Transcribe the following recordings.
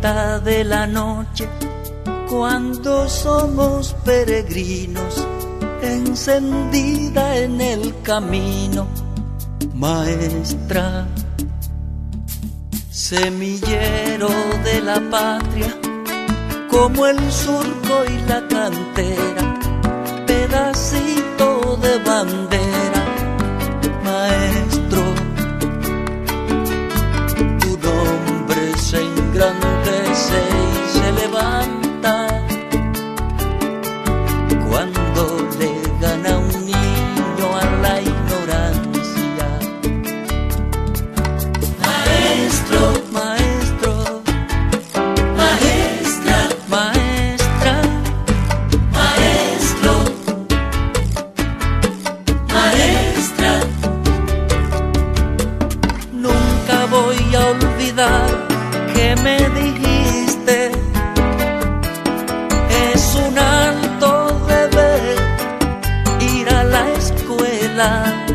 mitad de la noche, cuando somos peregrinos, encendida en el camino, maestra, semillero de la patria, como el surco y la cantera, pedacito de bandera, maestro, tu nombre se engrandece y se levanta cuando le gana un niño a la ignorancia. Maestro, maestro, maestra, maestra, maestro, maestra. Nunca voy a olvidar que me dijiste: es un alto deber ir a la escuela,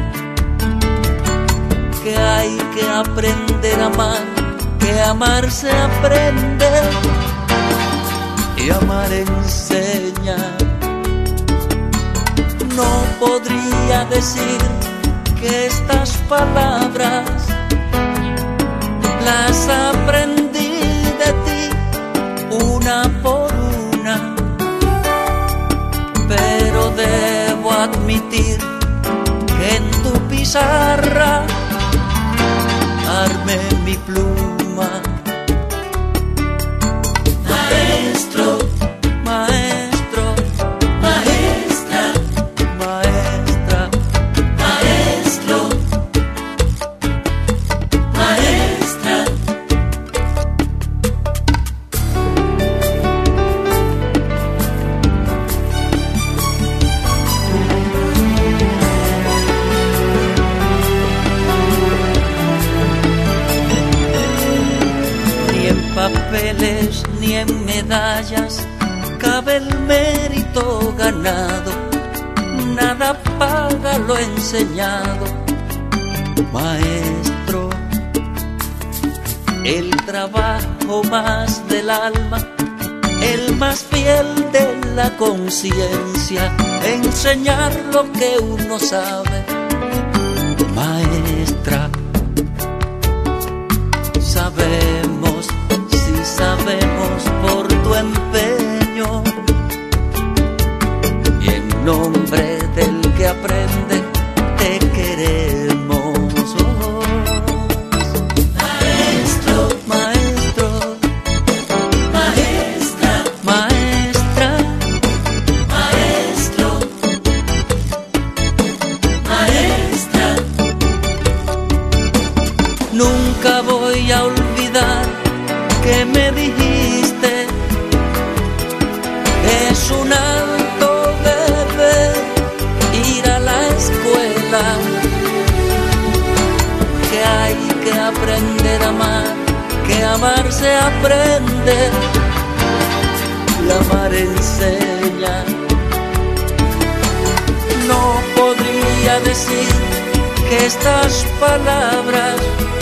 que hay que aprender a amar, que amar se aprende y amar enseña. No podría decir que estas palabras las aprendí de ti una por una, pero debo admitir que en tu pizarra armé mi pluma. Maestro, maestro, maestra, maestra, maestro, maestra. Ni en papeles ni en medallas cabe el mérito ganado, nada paga lo enseñado. Maestro, el trabajo más del alma, el más fiel de la conciencia, enseñar lo que uno sabe. Maestra, sabemos, si sabemos por tu empeño, y en nombre del que aprende te queremos. Oh, maestro, maestro, maestra, maestra, maestro, maestra. Nunca voy a olvidar que me dijiste: es un alto deber ir a la escuela, que hay que aprender a amar, que amar se aprende, y amar enseña. No podría decir que estas palabras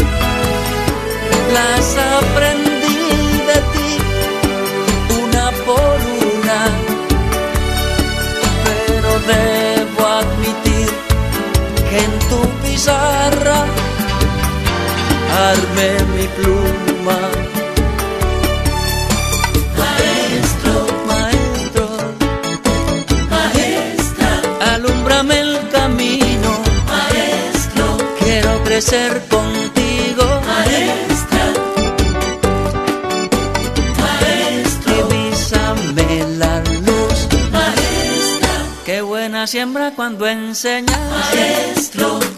las aprendí de ti una por una, pero debo admitir que en tu pizarra armé mi pluma. Maestro, maestro, maestra, alúmbrame el camino. Maestro, quiero crecer contigo. Maestra, maestro, divísame la luz. Maestra, qué buena siembra cuando enseñas. Maestro,